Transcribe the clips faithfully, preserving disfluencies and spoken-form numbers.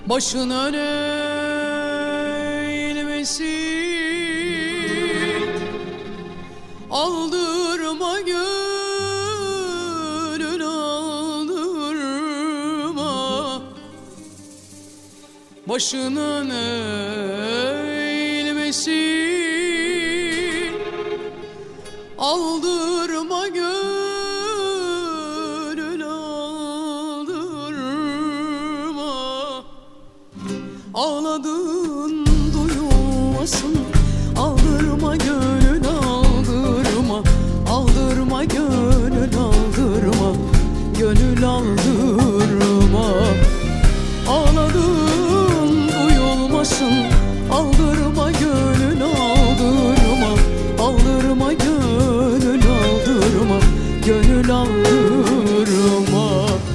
Başın öne eğilmesin, aldırma gönül aldırma. Başın öne eğilmesin, aldırma gönül aldırma. Ağladın duyulmasın, aldırma gönül aldırma. Aldırma gönül aldırma, gönül aldırma. Ağladın duyulmasın, aldırma gönül aldırma. Aldırma gönül aldırma, gönül aldırma.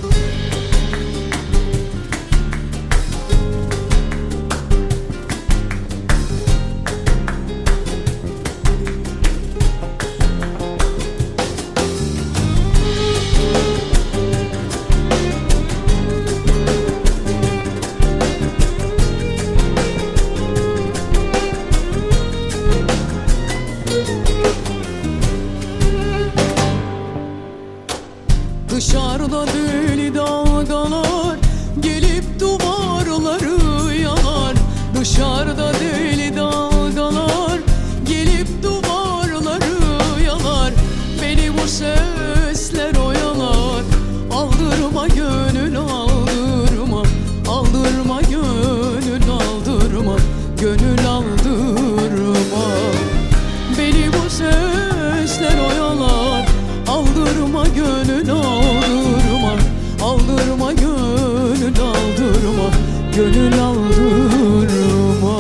Dışarıda deli dalgalar gelip duvarları yalar. Dışarıda deli dalgalar gelip duvarları yalar. Beni bu sesler oyalar. Aldırma gönül aldırma, aldırma gönül aldırma, gönül aldırma. Beni bu sesler oyalar. Aldırma gönül aldırma, aldırma gönül aldırma, gönül aldırma.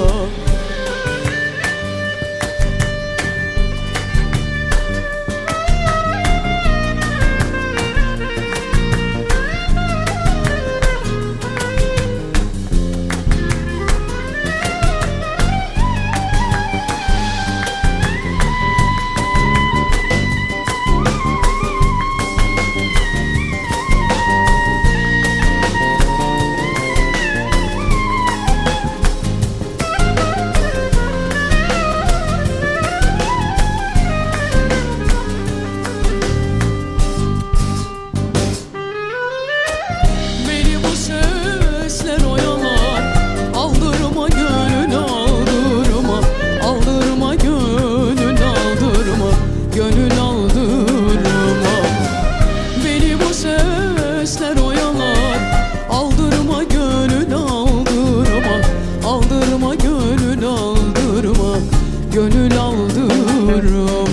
Sesler oyalar, aldırma gönül aldırma, aldırma gönül aldırma, gönül aldırma.